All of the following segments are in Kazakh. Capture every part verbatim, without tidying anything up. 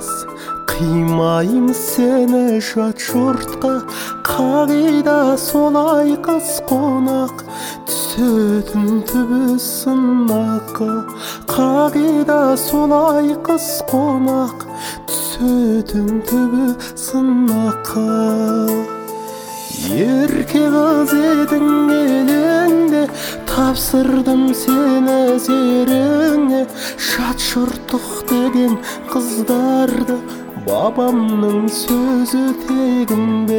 емес, қимаймыз сені жат жұртқа. Қағида солай қыз қонақ, түсетін түбі сынаққа. Қағида солай қыз қонақ, түсетін түбі сынаққа. Ерке қыз едің еліңде, тапсырдым сені зеріңе. Жат жұрттық деген қыздарды, бабамның сөзі тегін бе?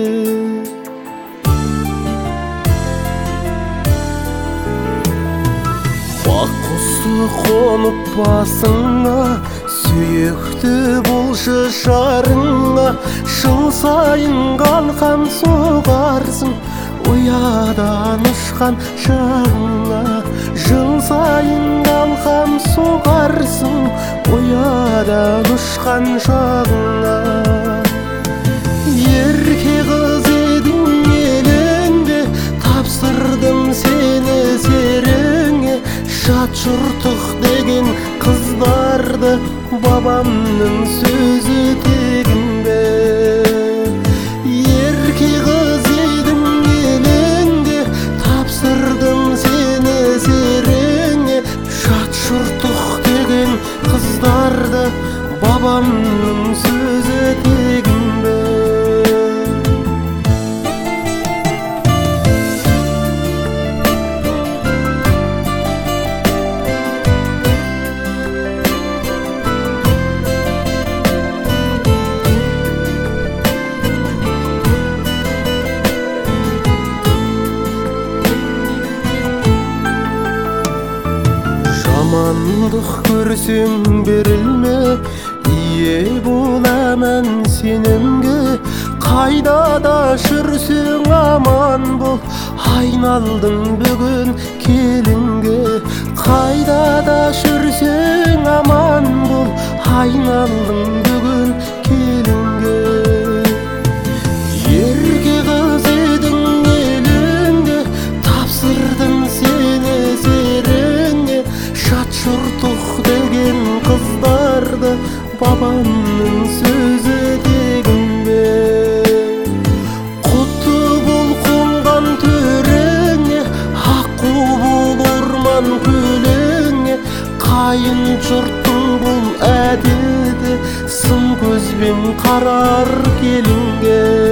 Бақ құсы қонып басыңа, сүйекті болшы жарыңа. Жыл сайын қалқам соғарсың, ұядан ұшқан жағыңа. Жыл сайын қалқам соғарсың, ұядан ұшқан жағыңа. Ерке қыз едің еліңде, тапсырдым сені зеріңе. Жат жұрттық деген қыздарды, бабамның сөзі тегін бе? Ерке қыз едің еліңде, тапсырдым сені зеріңе. Жат жұрттық деген қыздарды, бабамның сөзі тегін бе? Жамандық көрсең берілме, ие боламын сенімге. Қайда да жүрсең аман бол, айналдың бүгін келінге. Қайда да жүрсең аман бол, айналдың бүгін келінге. Ерке қыз едің еліңде, тапсырдым сені зеріңе. Жат жұрттық деген қыздарды, бабамның сөзі тегін бе? Құтты бол қонған төреңе, аққу бол орман көлеңе. Қайын жұрттың бұл әдеті, сын көзбен қарар келінге.